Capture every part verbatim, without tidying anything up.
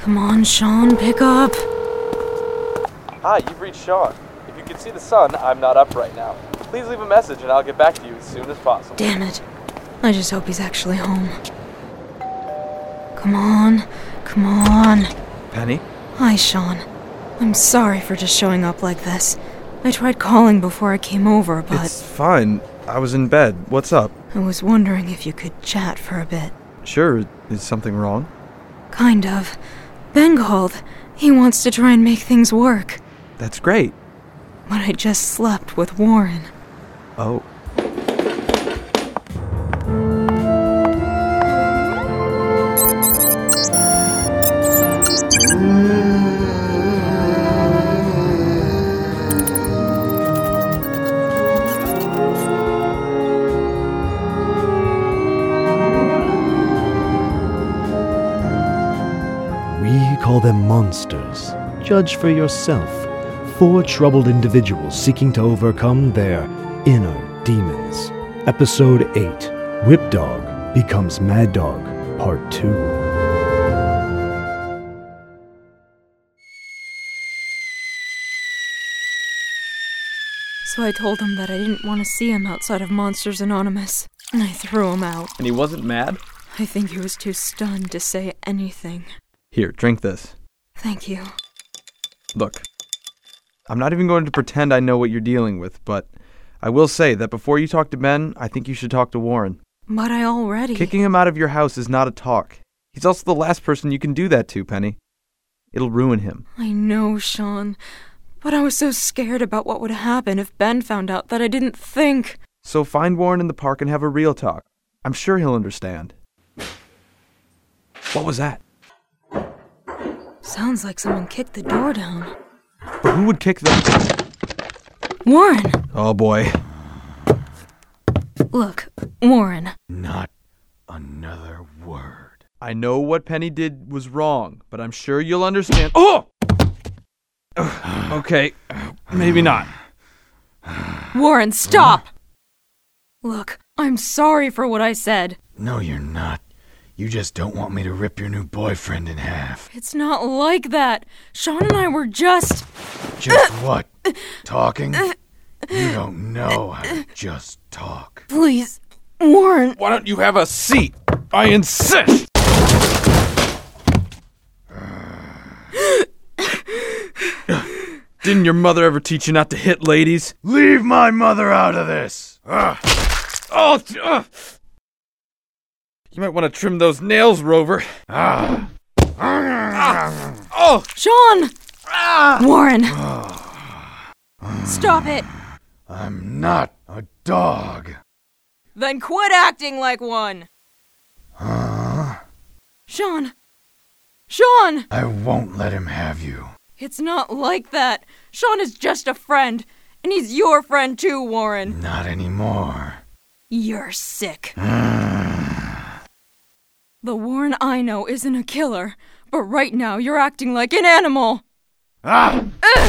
Come on, Sean, pick up. Hi, you've reached Sean. If you can see the sun, I'm not up right now. Please leave a message and I'll get back to you as soon as possible. Damn it. I just hope he's actually home. Come on, come on. Penny? Hi, Sean. I'm sorry for just showing up like this. I tried calling before I came over, but... It's fine. I was in bed. What's up? I was wondering if you could chat for a bit. Sure. Is something wrong? Kind of. Ben called. He wants to try and make things work. That's great. But I just slept with Warren. Oh. We call them monsters. Judge for yourself. Four troubled individuals seeking to overcome their inner demons. Episode eight, Whip Dog Becomes Mad Dog, Part two. So I told him that I didn't want to see him outside of Monsters Anonymous, and I threw him out. And he wasn't mad? I think he was too stunned to say anything. Here, drink this. Thank you. Look, I'm not even going to pretend I know what you're dealing with, but I will say that before you talk to Ben, I think you should talk to Warren. But I already... Kicking him out of your house is not a talk. He's also the last person you can do that to, Penny. It'll ruin him. I know, Sean. But I was so scared about what would happen if Ben found out that I didn't think. So find Warren in the park and have a real talk. I'm sure he'll understand. What was that? Sounds like someone kicked the door down. But who would kick the... Warren! Oh, boy. Look, Warren. Not another word. I know what Penny did was wrong, but I'm sure you'll understand... Oh! Okay, maybe not. Warren, stop! Look, I'm sorry for what I said. No, you're not. You just don't want me to rip your new boyfriend in half. It's not like that. Sean and I were just... Just what? Talking? You don't know how to just talk. Please, Warren. Why don't you have a seat? I insist! Didn't your mother ever teach you not to hit ladies? Leave my mother out of this! Uh. Oh! Uh. You might want to trim those nails, Rover. Ah. Ah. Oh! Sean! Ah. Warren! Stop it! I'm not a dog. Then quit acting like one! Huh? Sean! Sean! I won't let him have you. It's not like that. Sean is just a friend. And he's your friend too, Warren. Not anymore. You're sick. The Warren I know isn't a killer, but right now you're acting like an animal. Ah!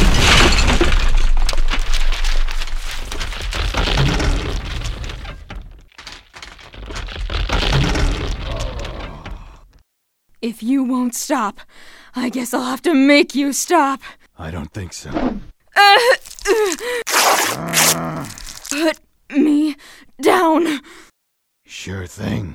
If you won't stop, I guess I'll have to make you stop. I don't think so. Put me down. Sure thing.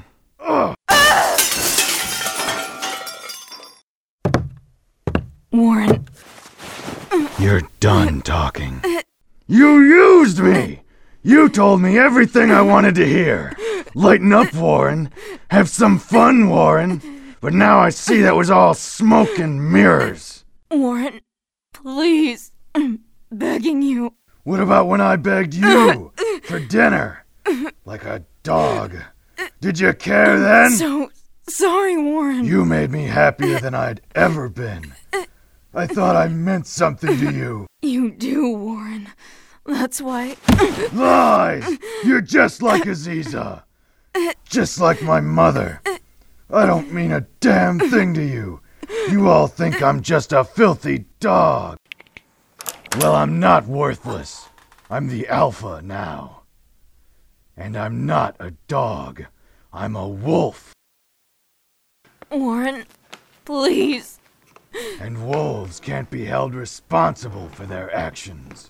Warren. You're done talking. You used me! You told me everything I wanted to hear. Lighten up, Warren. Have some fun, Warren. But now I see that was all smoke and mirrors. Warren, please. I'm begging you. What about when I begged you for dinner? Like a dog. Did you care then? So sorry, Warren. You made me happier than I'd ever been. I thought I meant something to you. You do, Warren. That's why... Lies! You're just like Aziza. Just like my mother. I don't mean a damn thing to you. You all think I'm just a filthy dog. Well, I'm not worthless. I'm the alpha now. And I'm not a dog. I'm a wolf. Warren, please. And wolves can't be held responsible for their actions.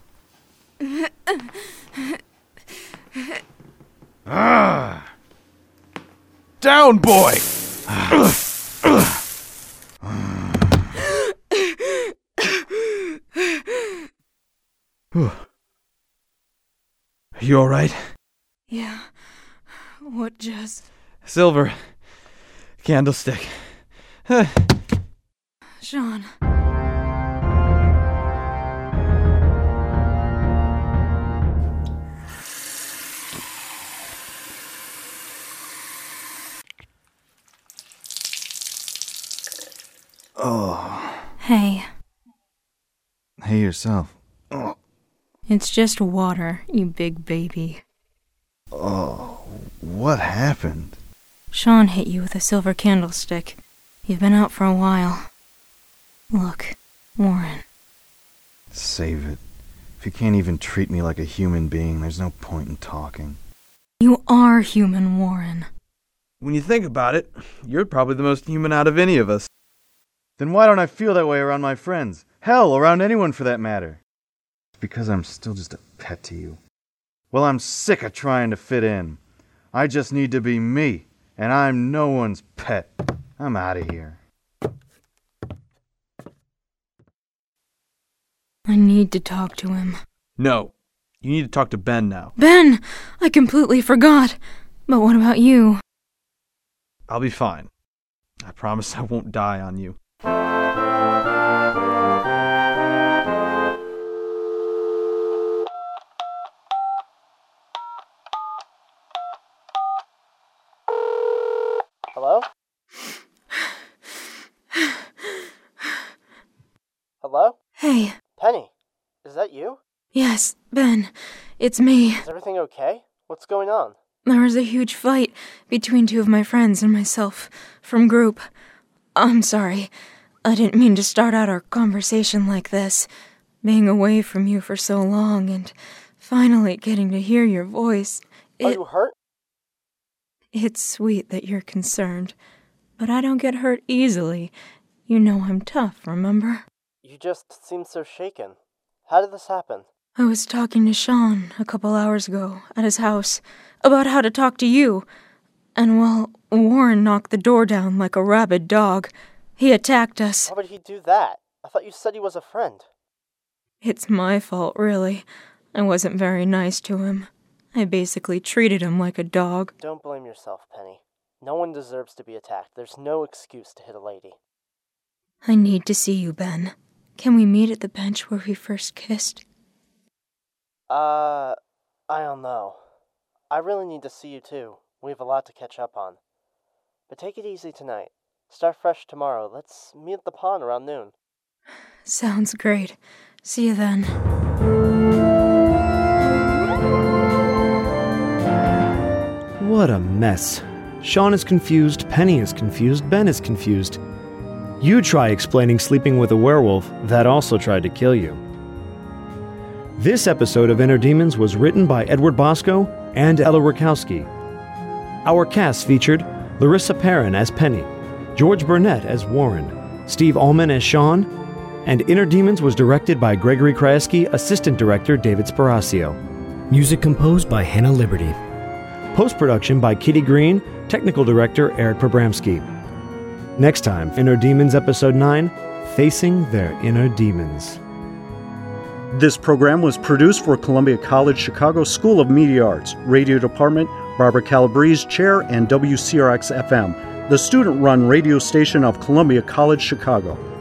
Ah! Down, boy! You alright? Yeah. What just... Silver. Candlestick. Sean. Oh. Hey. Hey yourself. Oh. It's just water, you big baby. Oh, what happened? Sean hit you with a silver candlestick. You've been out for a while. Look, Warren. Save it. If you can't even treat me like a human being, there's no point in talking. You are human, Warren. When you think about it, you're probably the most human out of any of us. Then why don't I feel that way around my friends? Hell, around anyone for that matter. It's because I'm still just a pet to you. Well, I'm sick of trying to fit in. I just need to be me, and I'm no one's pet. I'm out of here. I need to talk to him. No. You need to talk to Ben now. Ben! I completely forgot. But what about you? I'll be fine. I promise I won't die on you. Hello? Hello? Hey. Penny, is that you? Yes, Ben. It's me. Is everything okay? What's going on? There was a huge fight between two of my friends and myself from group. I'm sorry. I didn't mean to start out our conversation like this. Being away from you for so long and finally getting to hear your voice. It, Are you hurt? It's sweet that you're concerned, but I don't get hurt easily. You know I'm tough, remember? You just seem so shaken. How did this happen? I was talking to Sean a couple hours ago at his house about how to talk to you. And, well, Warren knocked the door down like a rabid dog. He attacked us. Why would he do that? I thought you said he was a friend. It's my fault, really. I wasn't very nice to him. I basically treated him like a dog. Don't blame yourself, Penny. No one deserves to be attacked. There's no excuse to hit a lady. I need to see you, Ben. Can we meet at the bench where we first kissed? Uh, I don't know. I really need to see you too. We have a lot to catch up on. But take it easy tonight. Start fresh tomorrow. Let's meet at the pond around noon. Sounds great. See you then. What a mess. Sean is confused, Penny is confused, Ben is confused. You try explaining sleeping with a werewolf that also tried to kill you. This episode of Inner Demons was written by Edward Bosco and Ella Rakowski. Our cast featured Larissa Perrin as Penny, George Burnett as Warren, Steve Allman as Sean, and Inner Demons was directed by Gregory Kraesky, Assistant Director David Sparacio. Music composed by Hannah Liberty. Post-production by Kitty Green, Technical Director Eric Pobramski. Next time, Inner Demons Episode nine, Facing Their Inner Demons. This program was produced for Columbia College Chicago School of Media Arts, Radio Department, Barbara Calabrese Chair, and W C R X F M, the student-run radio station of Columbia College Chicago.